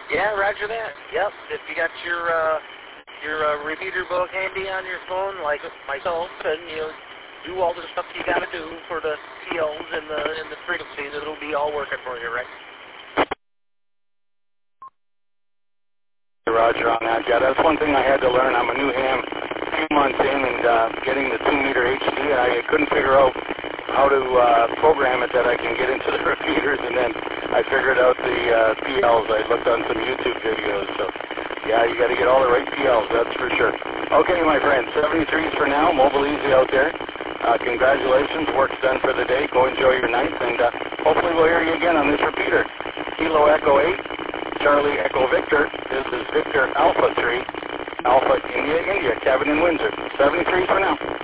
Yeah, roger that. Yep. If you got your repeater book handy on your phone, like myself, and do all the stuff you got to do for the PLs and the frequencies, it'll be all working for you, right? Roger on that. Yeah, that's one thing I had to learn. I'm a new ham, a few months in, and getting the 2-meter HD, I couldn't figure out how to program it that I can get into the repeaters, and then I figured out the PLs. I looked on some YouTube videos, so yeah, you got to get all the right PLs, that's for sure. Okay, my friend, 73s for now, mobile easy out there. Congratulations, work's done for the day. Go enjoy your night, and hopefully we'll hear you again on this repeater. Kilo Echo 8, Charlie Echo Victor. This is Victor Alpha 3, Alpha India, India, cabin in Windsor. 73s for now.